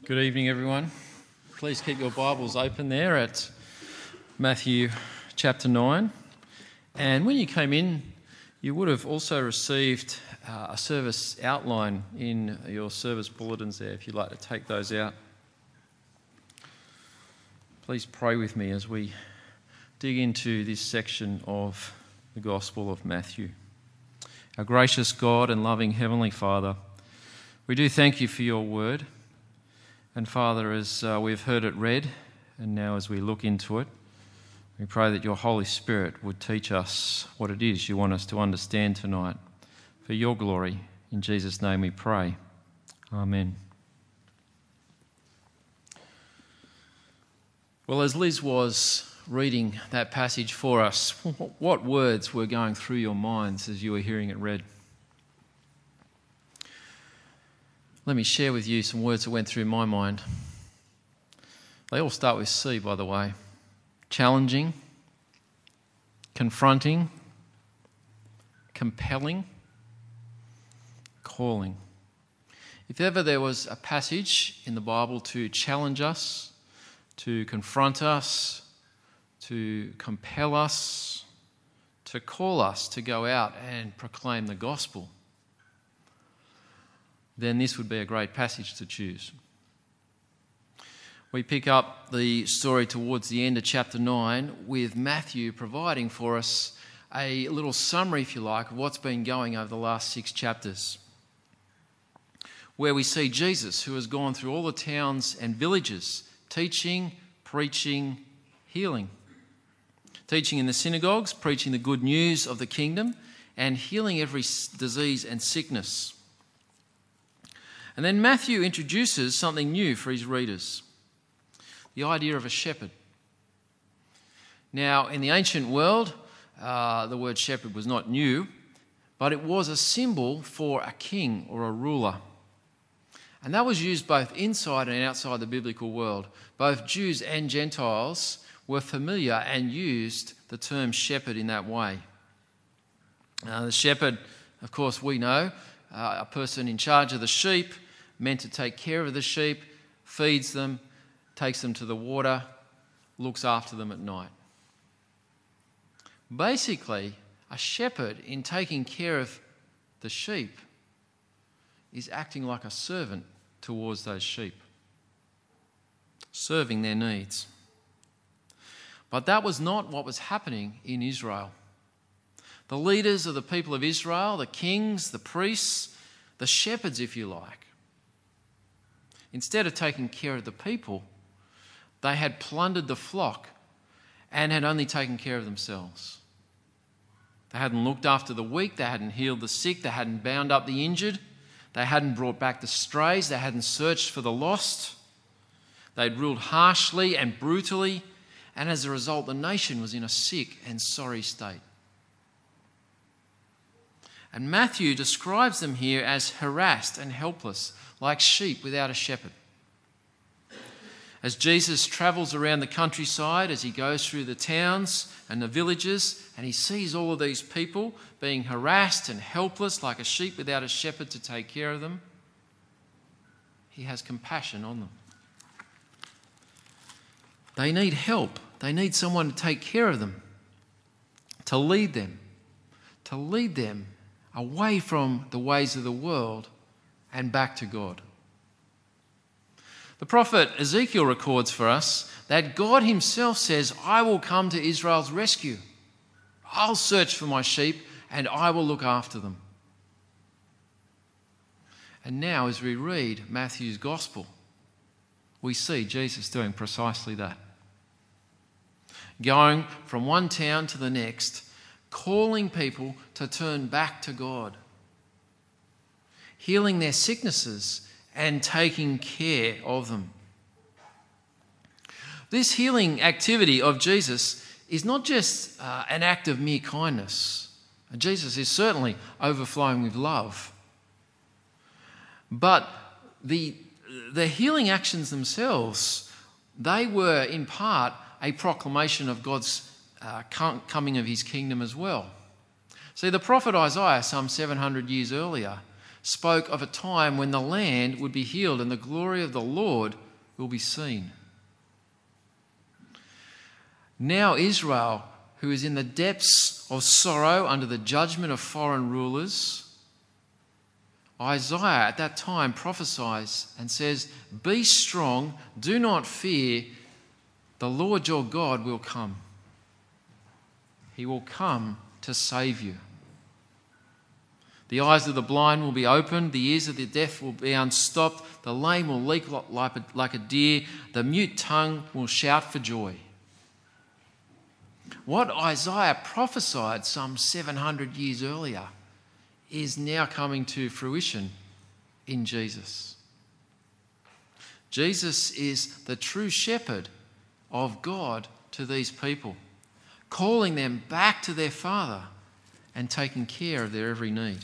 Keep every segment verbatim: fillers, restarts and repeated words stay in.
Good evening, everyone. Please keep your Bibles open there at Matthew chapter nine. And when you came in, you would have also received uh, a service outline in your service bulletins there, if you'd like to take those out. Please pray with me as we dig into this section of the Gospel of Matthew. Our gracious God and loving Heavenly Father, we do thank you for your word. And Father, as uh, we've heard it read, and now as we look into it, we pray that your Holy Spirit would teach us what it is you want us to understand tonight. For your glory, in Jesus' name we pray. Amen. Well, as Liz was reading that passage for us, what words were going through your minds as you were hearing it read? Let me share with you some words that went through my mind. They all start with C, by the way. Challenging, confronting, compelling, calling. If ever there was a passage in the Bible to challenge us, to confront us, to compel us, to call us to go out and proclaim the gospel, then this would be a great passage to choose. We pick up the story towards the end of chapter nine with Matthew providing for us a little summary, if you like, of what's been going over the last six chapters, where we see Jesus, who has gone through all the towns and villages, teaching, preaching, healing. Teaching in the synagogues, preaching the good news of the kingdom, and healing every disease and sickness. And then Matthew introduces something new for his readers, the idea of a shepherd. Now, in the ancient world, uh, the word shepherd was not new, but it was a symbol for a king or a ruler. And that was used both inside and outside the biblical world. Both Jews and Gentiles were familiar and used the term shepherd in that way. Uh, the shepherd, of course, we know, uh, a person in charge of the sheep, meant to take care of the sheep, feeds them, takes them to the water, looks after them at night. Basically, a shepherd, in taking care of the sheep, is acting like a servant towards those sheep, serving their needs. But that was not what was happening in Israel. The leaders of the people of Israel, the kings, the priests, the shepherds, if you like, instead of taking care of the people, they had plundered the flock and had only taken care of themselves. They hadn't looked after the weak, they hadn't healed the sick, they hadn't bound up the injured, they hadn't brought back the strays, they hadn't searched for the lost. They'd ruled harshly and brutally, and as a result, the nation was in a sick and sorry state. And Matthew describes them here as harassed and helpless, like sheep without a shepherd. As Jesus travels around the countryside, as he goes through the towns and the villages, and he sees all of these people being harassed and helpless, like a sheep without a shepherd to take care of them, he has compassion on them. They need help. They need someone to take care of them, to lead them, to lead them away from the ways of the world and back to God. The prophet Ezekiel records for us that God himself says, "I will come to Israel's rescue. I'll search for my sheep and I will look after them." And now as we read Matthew's gospel, we see Jesus doing precisely that. Going from one town to the next, calling people to turn back to God, healing their sicknesses and taking care of them. This healing activity of Jesus is not just uh, an act of mere kindness. Jesus is certainly overflowing with love. But the, the healing actions themselves, they were in part a proclamation of God's uh, coming of his kingdom as well. See, the prophet Isaiah, some seven hundred years earlier, spoke of a time when the land would be healed and the glory of the Lord will be seen. Now Israel, who is in the depths of sorrow under the judgment of foreign rulers, Isaiah at that time prophesies and says, "Be strong, do not fear, the Lord your God will come. He will come to save you. The eyes of the blind will be opened, the ears of the deaf will be unstopped, the lame will leap like a deer, the mute tongue will shout for joy." What Isaiah prophesied some seven hundred years earlier is now coming to fruition in Jesus. Jesus is the true shepherd of God to these people, calling them back to their Father and taking care of their every need.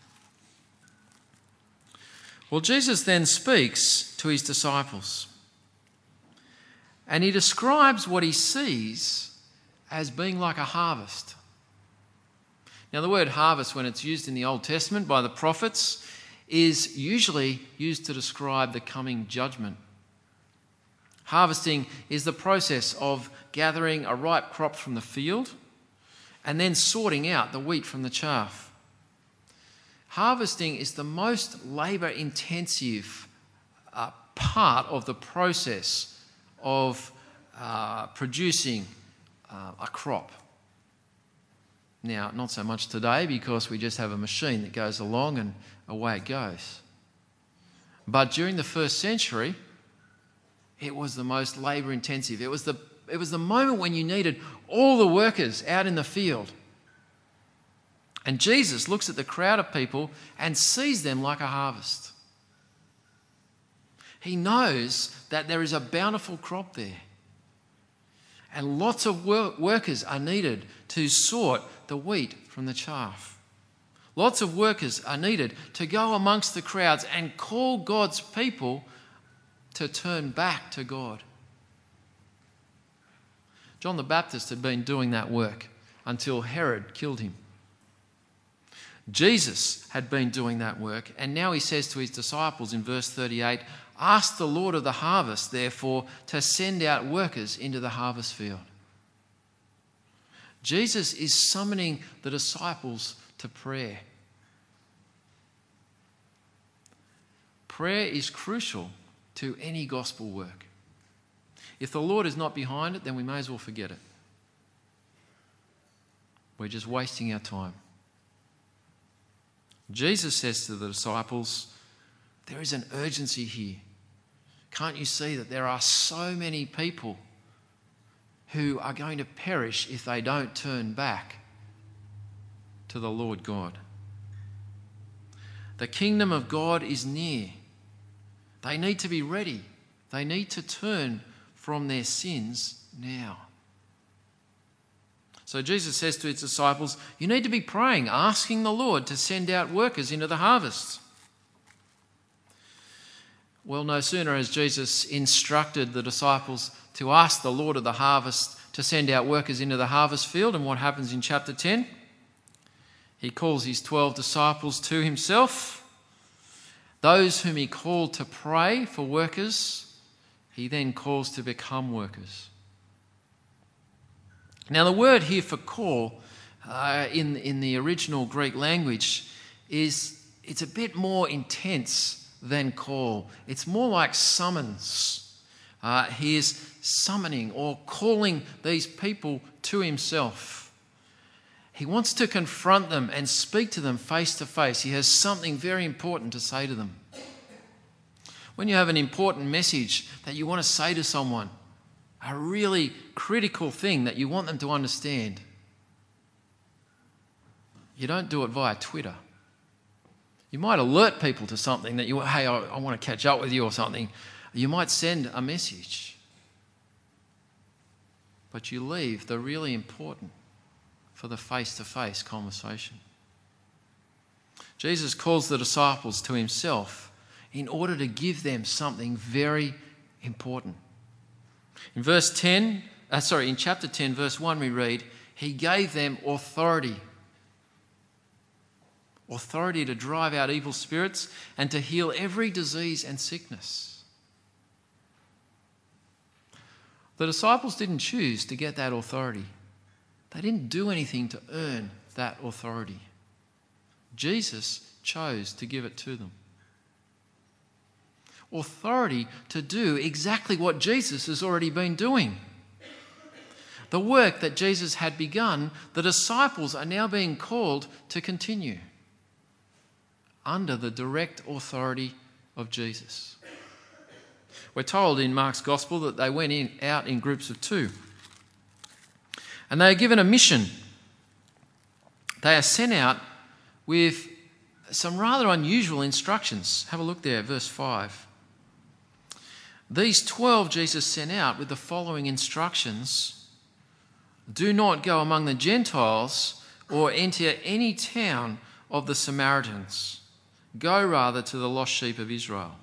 Well, Jesus then speaks to his disciples, and he describes what he sees as being like a harvest. Now, the word harvest, when it's used in the Old Testament by the prophets, is usually used to describe the coming judgment. Harvesting is the process of gathering a ripe crop from the field and then sorting out the wheat from the chaff. Harvesting is the most labour-intensive uh, part of the process of uh, producing uh, a crop. Now, not so much today because we just have a machine that goes along and away it goes. But during the first century, it was the most labour-intensive. It was the, it was the moment when you needed all the workers out in the field. And Jesus looks at the crowd of people and sees them like a harvest. He knows that there is a bountiful crop there. And lots of work- workers are needed to sort the wheat from the chaff. Lots of workers are needed to go amongst the crowds and call God's people to turn back to God. John the Baptist had been doing that work until Herod killed him. Jesus had been doing that work, and now he says to his disciples in verse thirty-eight, "Ask the Lord of the harvest, therefore, to send out workers into the harvest field." Jesus is summoning the disciples to prayer. Prayer is crucial to any gospel work. If the Lord is not behind it, then we may as well forget it. We're just wasting our time. Jesus says to the disciples, there is an urgency here. Can't you see that there are so many people who are going to perish if they don't turn back to the Lord God? The kingdom of God is near. They need to be ready. They need to turn from their sins now. So Jesus says to his disciples, you need to be praying, asking the Lord to send out workers into the harvest. Well, no sooner has Jesus instructed the disciples to ask the Lord of the harvest to send out workers into the harvest field, and what happens in chapter ten? He calls his twelve disciples to himself. Those whom he called to pray for workers, he then calls to become workers. Now, the word here for call uh, in, in the original Greek language is, it's a bit more intense than call. It's more like summons. Uh, he is summoning or calling these people to himself. He wants to confront them and speak to them face to face. He has something very important to say to them. When you have an important message that you want to say to someone, a really critical thing that you want them to understand, you don't do it via Twitter. You might alert people to something that you, hey, I, I want to catch up with you or something. You might send a message. But you leave the really important for the face-to-face conversation. Jesus calls the disciples to himself in order to give them something very important. In verse ten, uh, sorry, in chapter ten, verse one, we read, he gave them authority. authority to drive out evil spirits, and to heal every disease and sickness. The disciples didn't choose to get that authority. They didn't do anything to earn that authority. Jesus chose to give it to them. Authority to do exactly what Jesus has already been doing. The work that Jesus had begun, the disciples are now being called to continue under the direct authority of Jesus. We're told in Mark's Gospel that they went in, out in groups of two. And they are given a mission. They are sent out with some rather unusual instructions. Have a look there, verse five. These twelve Jesus sent out with the following instructions: do not go among the Gentiles or enter any town of the Samaritans. Go rather to the lost sheep of Israel.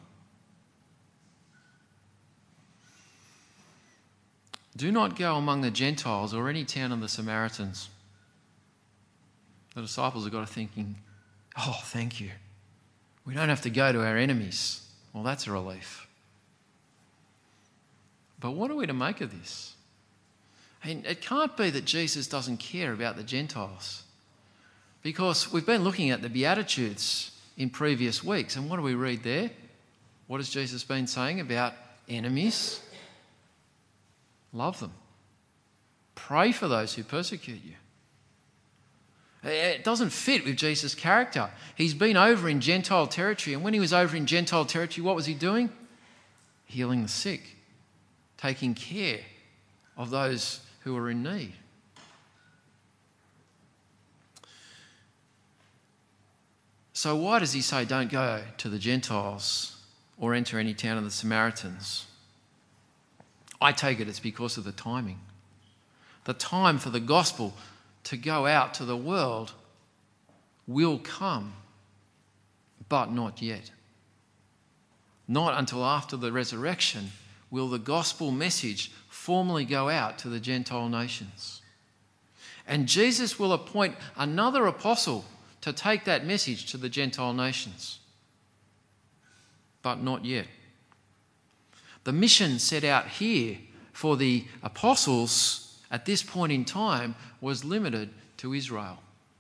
Do not go among the Gentiles or any town of the Samaritans. The disciples have got to thinking, oh, thank you. We don't have to go to our enemies. Well, that's a relief. But what are we to make of this? I mean, it can't be that Jesus doesn't care about the Gentiles, because we've been looking at the Beatitudes in previous weeks, and what do we read there? What has Jesus been saying about enemies? Love them. Pray for those who persecute you. It doesn't fit with Jesus' character. He's been over in Gentile territory, and when he was over in Gentile territory, what was he doing? Healing the sick, taking care of those who are in need. So why does he say don't go to the Gentiles or enter any town of the Samaritans? I take it it's because of the timing. The time for the gospel to go out to the world will come, but not yet. Not until after the resurrection will the gospel message formally go out to the Gentile nations. And Jesus will appoint another apostle to take that message to the Gentile nations. But not yet. The mission set out here for the apostles at this point in time was limited to Israel.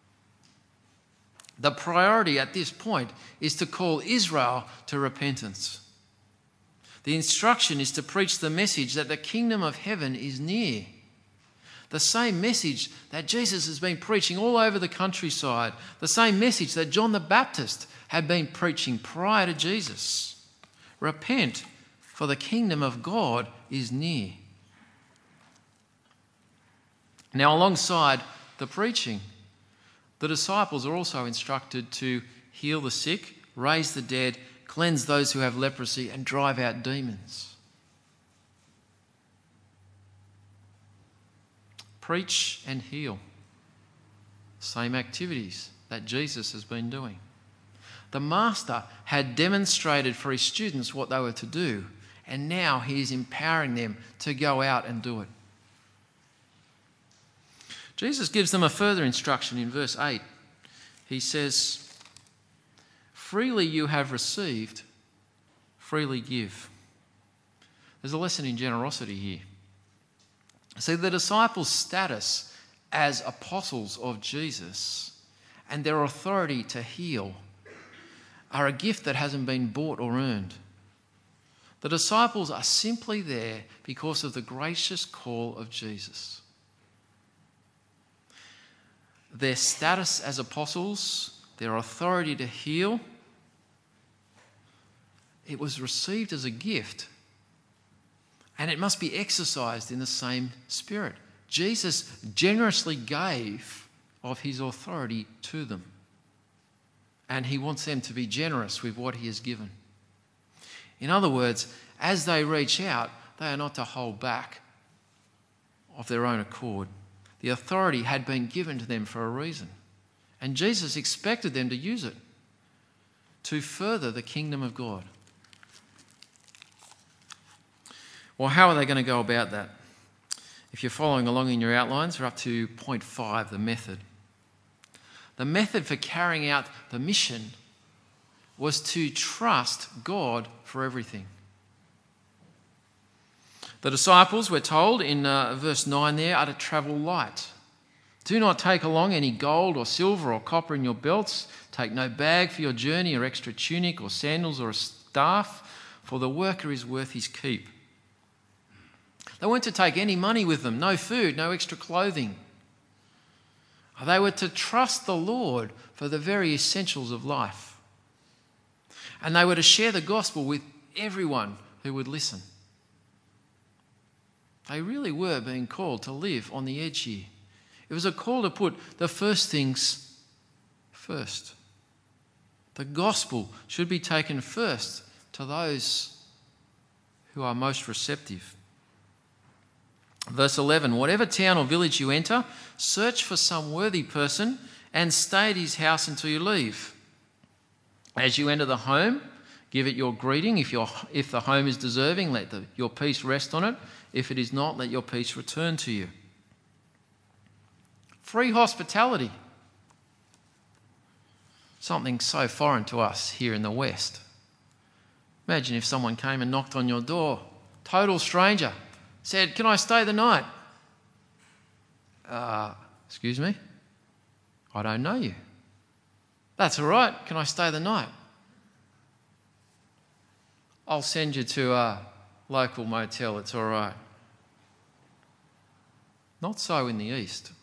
The priority at this point is to call Israel to repentance. The instruction is to preach the message that the kingdom of heaven is near. The same message that Jesus has been preaching all over the countryside. The same message that John the Baptist had been preaching prior to Jesus. Repent, for the kingdom of God is near. Now, alongside the preaching, the disciples are also instructed to heal the sick, raise the dead, cleanse those who have leprosy, and drive out demons. Preach and heal. Same activities that Jesus has been doing. The Master had demonstrated for his students what they were to do, and now he is empowering them to go out and do it. Jesus gives them a further instruction in verse eight. He says, freely you have received, freely give. There's a lesson in generosity here. See, the disciples' status as apostles of Jesus and their authority to heal are a gift that hasn't been bought or earned. The disciples are simply there because of the gracious call of Jesus. Their status as apostles, their authority to heal, it was received as a gift, and it must be exercised in the same spirit. Jesus generously gave of his authority to them, and he wants them to be generous with what he has given. In other words, as they reach out, they are not to hold back of their own accord. The authority had been given to them for a reason, and Jesus expected them to use it to further the kingdom of God. Well, how are they going to go about that? If you're following along in your outlines, we're up to point five, the method. the method for carrying out the mission was to trust God for everything. The disciples, we're told in uh, verse nine there, are to travel light. Do not take along any gold or silver or copper in your belts. Take no bag for your journey, or extra tunic or sandals or a staff, for the worker is worth his keep. They weren't to take any money with them, no food, no extra clothing. They were to trust the Lord for the very essentials of life. And they were to share the gospel with everyone who would listen. They really were being called to live on the edge here. It was a call to put the first things first. The gospel should be taken first to those who are most receptive. Verse eleven, whatever town or village you enter, search for some worthy person and stay at his house until you leave. As you enter the home, give it your greeting. If, your, if the home is deserving, let the, your peace rest on it. If it is not, let your peace return to you. Free hospitality. Something so foreign to us here in the West. Imagine if someone came and knocked on your door, total stranger, said, "Can I stay the night?" Uh, excuse me? I don't know you. That's all right. Can I stay the night? I'll send you to a local motel. It's all right. Not so in the East.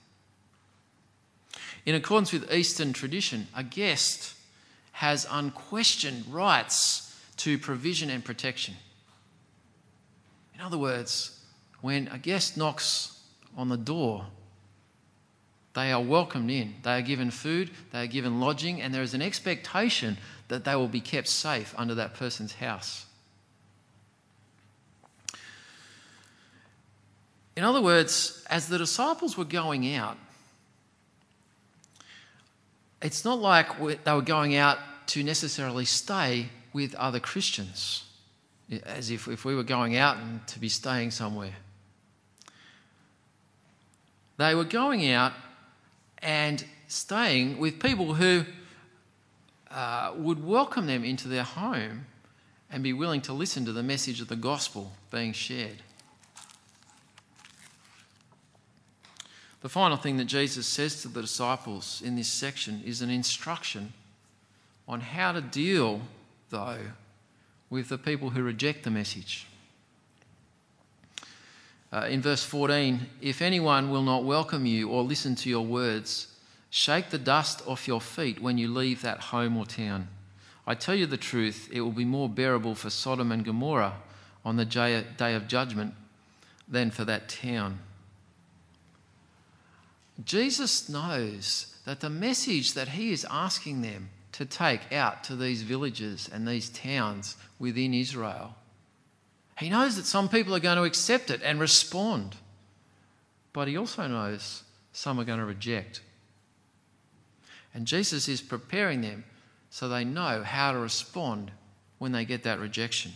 In accordance with Eastern tradition, a guest has unquestioned rights to provision and protection. In other words, when a guest knocks on the door, they are welcomed in. They are given food, they are given lodging, and there is an expectation that they will be kept safe under that person's house. In other words, as the disciples were going out, it's not like they were going out to necessarily stay with other Christians, as if, if we were going out and to be staying somewhere. They were going out and staying with people who uh, would welcome them into their home and be willing to listen to the message of the gospel being shared. The final thing that Jesus says to the disciples in this section is an instruction on how to deal, though, with the people who reject the message. Uh, in verse fourteen, if anyone will not welcome you or listen to your words, shake the dust off your feet when you leave that home or town. I tell you the truth, it will be more bearable for Sodom and Gomorrah on the day of judgment than for that town. Jesus knows that the message that he is asking them to take out to these villages and these towns within Israel, he knows that some people are going to accept it and respond, but he also knows some are going to reject. And Jesus is preparing them so they know how to respond when they get that rejection.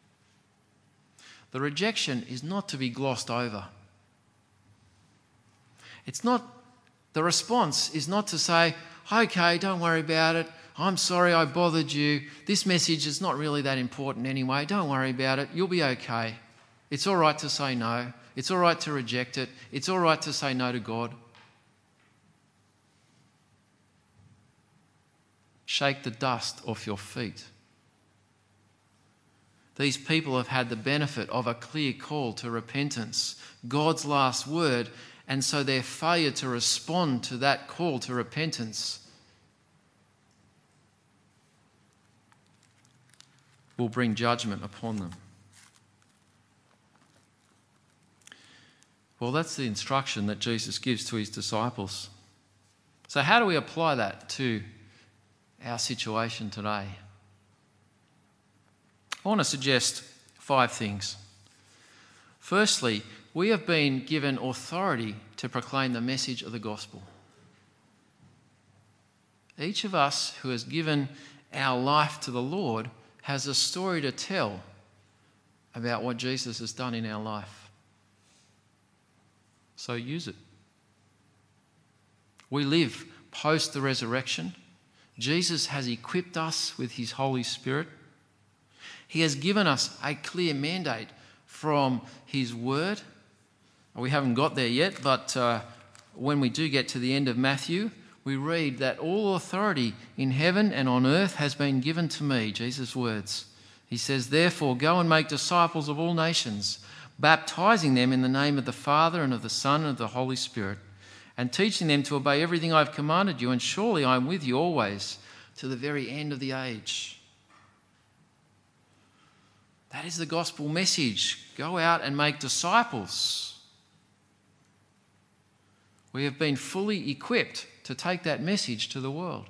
The rejection is not to be glossed over. It's not, the response is not to say, okay, don't worry about it. I'm sorry I bothered you. This message is not really that important anyway. Don't worry about it. You'll be okay. It's all right to say no. It's all right to reject it. It's all right to say no to God. Shake the dust off your feet. These people have had the benefit of a clear call to repentance, God's last word, and so their failure to respond to that call to repentance will bring judgment upon them. Well, that's the instruction that Jesus gives to his disciples. So how do we apply that to our situation today? I want to suggest five things. Firstly, we have been given authority to proclaim the message of the gospel. Each of us who has given our life to the Lord has a story to tell about what Jesus has done in our life. So use it. We live post the resurrection. Jesus has equipped us with his Holy Spirit. He has given us a clear mandate from his word. We haven't got there yet, but uh, when we do get to the end of Matthew, we read that all authority in heaven and on earth has been given to me, Jesus' words. He says, therefore, go and make disciples of all nations, baptizing them in the name of the Father and of the Son and of the Holy Spirit, and teaching them to obey everything I've commanded you, and surely I am with you always to the very end of the age. That is the gospel message. Go out and make disciples. We have been fully equipped to take that message to the world.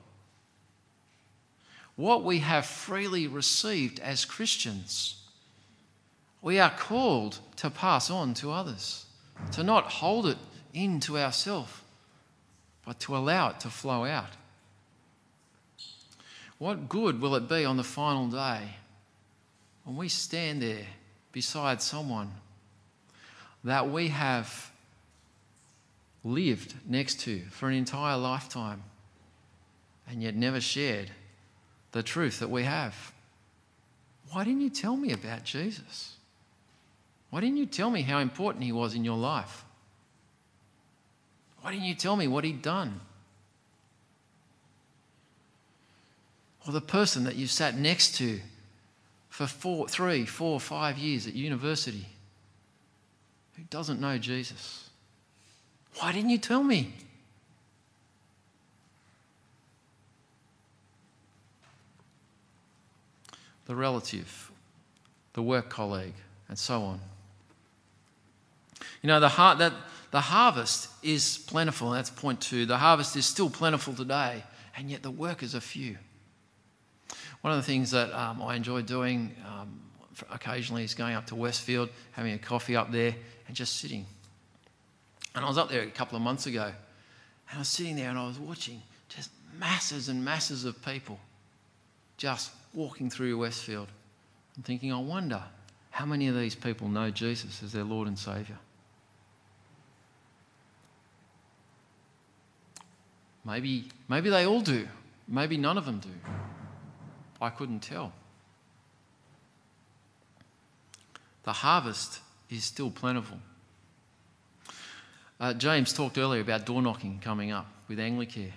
What we have freely received as Christians, we are called to pass on to others, to not hold it into ourselves, but to allow it to flow out. What good will it be on the final day when we stand there beside someone that we have lived next to for an entire lifetime and yet never shared the truth that we have? Why didn't you tell me about Jesus? Why didn't you tell me how important he was in your life? Why didn't you tell me what he'd done? Or the person that you sat next to for four, three, four, five years at university who doesn't know Jesus. Why didn't you tell me? The relative, the work colleague, and so on. You know, the heart that the harvest is plentiful. That's point two. The harvest is still plentiful today, and yet the workers are few. One of the things that um, I enjoy doing um, occasionally is going up to Westfield, having a coffee up there, and just sitting. And I was up there a couple of months ago, and I was sitting there and I was watching just masses and masses of people just walking through Westfield. I'm thinking, I wonder how many of these people know Jesus as their Lord and Saviour. Maybe, maybe they all do. Maybe none of them do. I couldn't tell. The harvest is still plentiful. Uh, James talked earlier about door knocking coming up with Anglicare.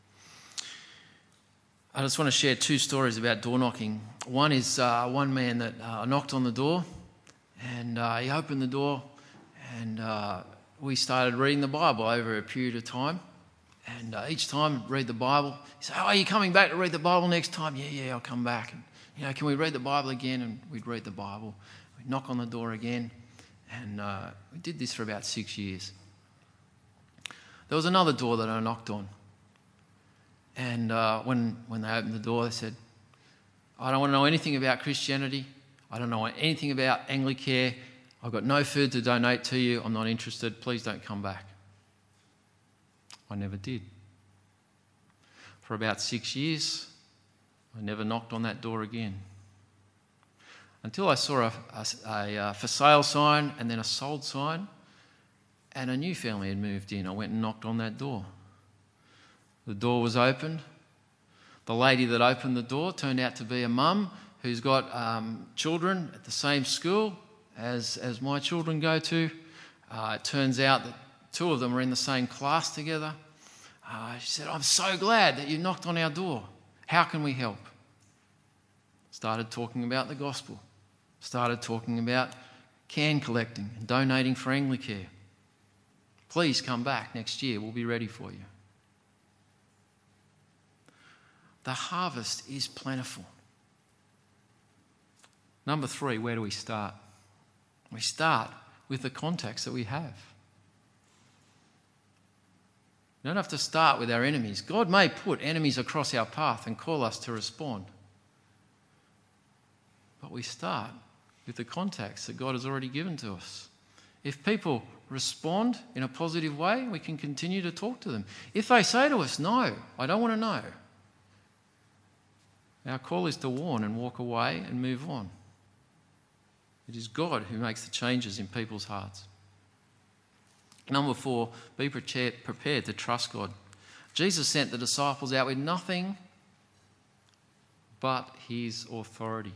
I just want to share two stories about door knocking. One is uh, one man that uh, knocked on the door, and uh, he opened the door, and uh, we started reading the Bible over a period of time. And uh, each time, read the Bible. He said, oh, are you coming back to read the Bible next time? Yeah, yeah, I'll come back. And, you know, can we read the Bible again? And we'd read the Bible. We'd knock on the door again. And uh, we did this for about six years. There was another door that I knocked on. And uh, when, when they opened the door, they said, I don't want to know anything about Christianity. I don't know anything about Anglicare. I've got no food to donate to you. I'm not interested. Please don't come back. I never did. For about six years, I never knocked on that door again. Until I saw a, a, a, a for sale sign and then a sold sign, and a new family had moved in. I went and knocked on that door. The door was opened. The lady that opened the door turned out to be a mum who's got um, children at the same school as, as my children go to. Uh, it turns out that two of them were in the same class together. Uh, she said, I'm so glad that you knocked on our door. How can we help? Started talking about the gospel. Started talking about can collecting and donating for Anglicare. Please come back next year. We'll be ready for you. The harvest is plentiful. Number three, where do we start? We start with the contacts that we have. We don't have to start with our enemies. God may put enemies across our path and call us to respond. But we start with the contacts that God has already given to us. If people respond in a positive way, we can continue to talk to them. If they say to us, no, I don't want to know, our call is to warn and walk away and move on. It is God who makes the changes in people's hearts. Number four, be prepared to trust God. Jesus sent the disciples out with nothing but his authority,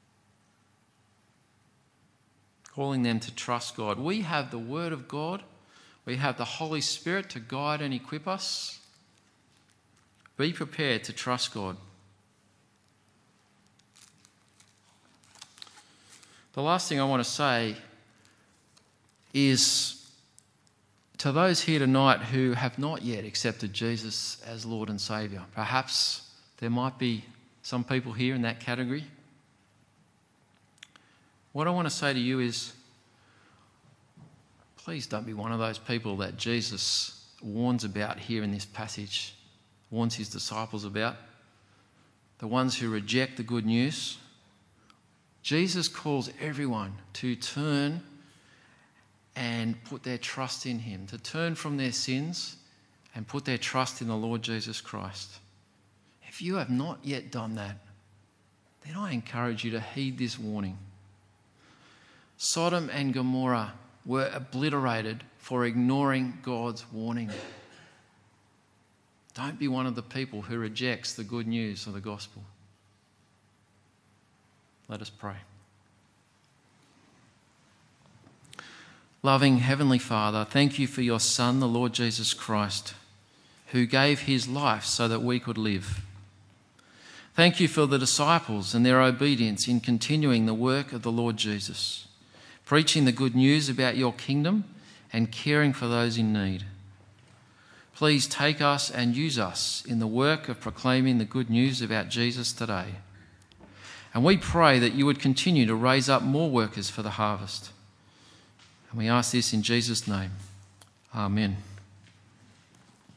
calling them to trust God. We have the Word of God. We have the Holy Spirit to guide and equip us. Be prepared to trust God. The last thing I want to say is to those here tonight who have not yet accepted Jesus as Lord and Saviour. Perhaps there might be some people here in that category. What I want to say to you is, please don't be one of those people that Jesus warns about here in this passage, warns his disciples about, the ones who reject the good news. Jesus calls everyone to turn and put their trust in him, to turn from their sins and put their trust in the Lord Jesus Christ. If you have not yet done that, then I encourage you to heed this warning. Sodom and Gomorrah were obliterated for ignoring God's warning. Don't be one of the people who rejects the good news of the gospel. Let us pray. Loving Heavenly Father, thank you for your Son, the Lord Jesus Christ, who gave his life so that we could live. Thank you for the disciples and their obedience in continuing the work of the Lord Jesus, preaching the good news about your kingdom and caring for those in need. Please take us and use us in the work of proclaiming the good news about Jesus today. And we pray that you would continue to raise up more workers for the harvest. And we ask this in Jesus' name. Amen.